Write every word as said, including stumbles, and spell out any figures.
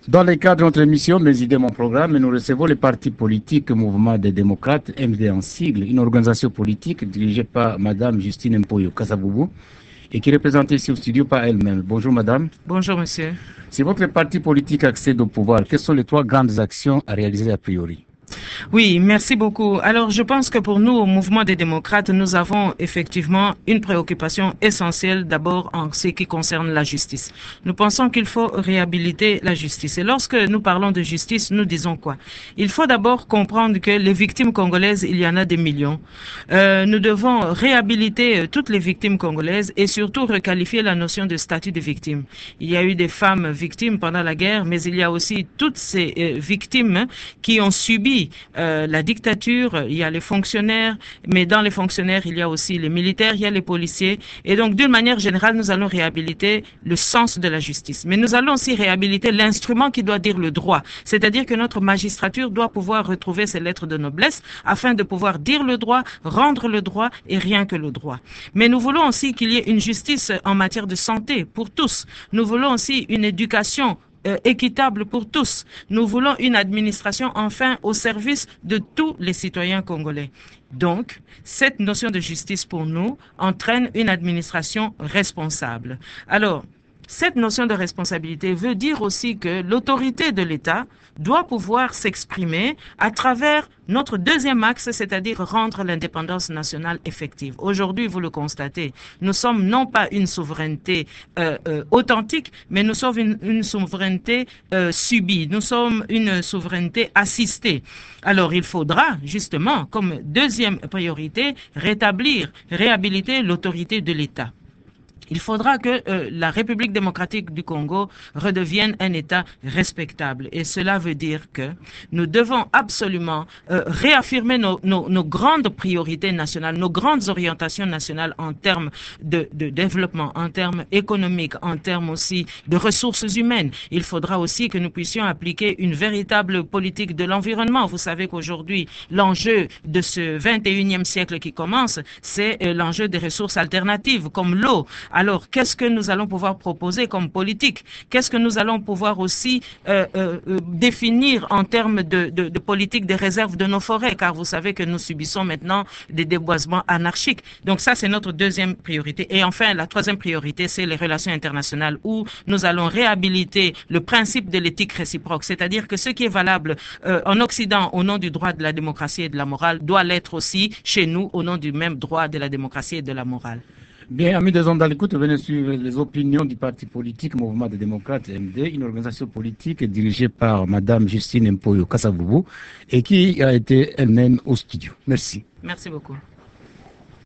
Dans le cadre de notre émission Mes idées, mon programme, nous recevons le parti politique Mouvement des démocrates, M D en sigle, une organisation politique dirigée par Madame Justine Mpoyo Kasavubu et qui est représentée ici au studio par elle-même. Bonjour Madame. Bonjour Monsieur. Si votre parti politique accède au pouvoir, quelles sont les trois grandes actions à réaliser a priori? Oui, merci beaucoup. Alors, je pense que pour nous, au Mouvement des démocrates, nous avons effectivement une préoccupation essentielle d'abord en ce qui concerne la justice. Nous pensons qu'il faut réhabiliter la justice. Et lorsque nous parlons de justice, nous disons quoi? Il faut d'abord comprendre que les victimes congolaises, il y en a des millions. Euh, nous devons réhabiliter toutes les victimes congolaises et surtout requalifier la notion de statut de victime. Il y a eu des femmes victimes pendant la guerre, mais il y a aussi toutes ces euh, victimes qui ont subi Euh, la dictature, il y a les fonctionnaires, mais dans les fonctionnaires, il y a aussi les militaires, il y a les policiers. Et donc, d'une manière générale, nous allons réhabiliter le sens de la justice. Mais nous allons aussi réhabiliter l'instrument qui doit dire le droit. C'est-à-dire que notre magistrature doit pouvoir retrouver ses lettres de noblesse afin de pouvoir dire le droit, rendre le droit et rien que le droit. Mais nous voulons aussi qu'il y ait une justice en matière de santé pour tous. Nous voulons aussi une éducation Euh, équitable pour tous. Nous voulons une administration enfin au service de tous les citoyens congolais. Donc, cette notion de justice pour nous entraîne une administration responsable. Alors, cette notion de responsabilité veut dire aussi que l'autorité de l'État doit pouvoir s'exprimer à travers notre deuxième axe, c'est-à-dire rendre l'indépendance nationale effective. Aujourd'hui, vous le constatez, nous sommes non pas une souveraineté euh, euh, authentique, mais nous sommes une, une souveraineté euh, subie, nous sommes une souveraineté assistée. Alors, il faudra justement, comme deuxième priorité, rétablir, réhabiliter l'autorité de l'État. Il faudra que euh, la République démocratique du Congo redevienne un État respectable. Et cela veut dire que nous devons absolument euh, réaffirmer nos, nos, nos grandes priorités nationales, nos grandes orientations nationales en termes de, de développement, en termes économiques, en termes aussi de ressources humaines. Il faudra aussi que nous puissions appliquer une véritable politique de l'environnement. Vous savez qu'aujourd'hui, l'enjeu de ce vingt et unième siècle qui commence, c'est euh, l'enjeu des ressources alternatives comme l'eau. Alors, qu'est-ce que nous allons pouvoir proposer comme politique? Qu'est-ce que nous allons pouvoir aussi euh, euh, définir en termes de, de, de politique des réserves de nos forêts? Car vous savez que nous subissons maintenant des déboisements anarchiques. Donc ça, c'est notre deuxième priorité. Et enfin, la troisième priorité, c'est les relations internationales où nous allons réhabiliter le principe de l'éthique réciproque. C'est-à-dire que ce qui est valable euh, en Occident au nom du droit de la démocratie et de la morale doit l'être aussi chez nous au nom du même droit de la démocratie et de la morale. Bien, amis des ondes à l'écoute, venez suivre les opinions du parti politique Mouvement des démocrates M D, une organisation politique dirigée par Madame Justine Mpoyo Kasavubu et qui a été elle-même au studio. Merci. Merci beaucoup.